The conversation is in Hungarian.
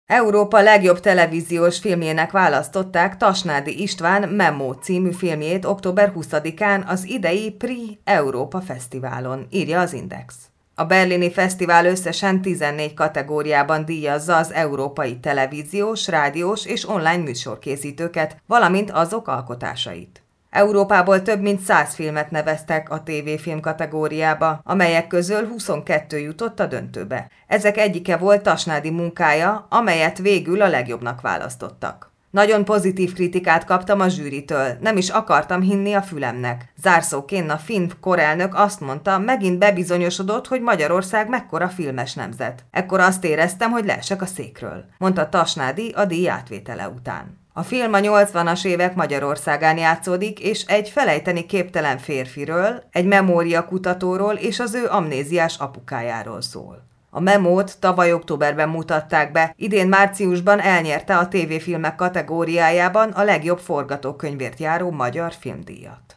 Európa legjobb televíziós filmjének választották Tasnádi István Memó című filmjét október 20-án az idei Prix Európa Fesztiválon, írja az Index. A berlini fesztivál összesen 14 kategóriában díjazza az európai televíziós, rádiós és online műsorkészítőket, valamint azok alkotásait. Európából több mint 100 filmet neveztek a tévéfilm kategóriába, amelyek közül 22 jutott a döntőbe. Ezek egyike volt Tasnádi munkája, amelyet végül a legjobbnak választottak. Nagyon pozitív kritikát kaptam a zsűritől, nem is akartam hinni a fülemnek. Zárszóként a finn korelnök azt mondta, megint bebizonyosodott, hogy Magyarország mekkora filmes nemzet. Ekkor azt éreztem, hogy leesek a székről, mondta Tasnádi a díj átvétele után. A film a 80-as évek Magyarországán játszódik, és egy felejteni képtelen férfiről, egy memóriakutatóról és az ő amnéziás apukájáról szól. A Memót tavaly októberben mutatták be, idén márciusban elnyerte a tévéfilmek kategóriájában a legjobb forgatókönyvért járó magyar filmdíjat.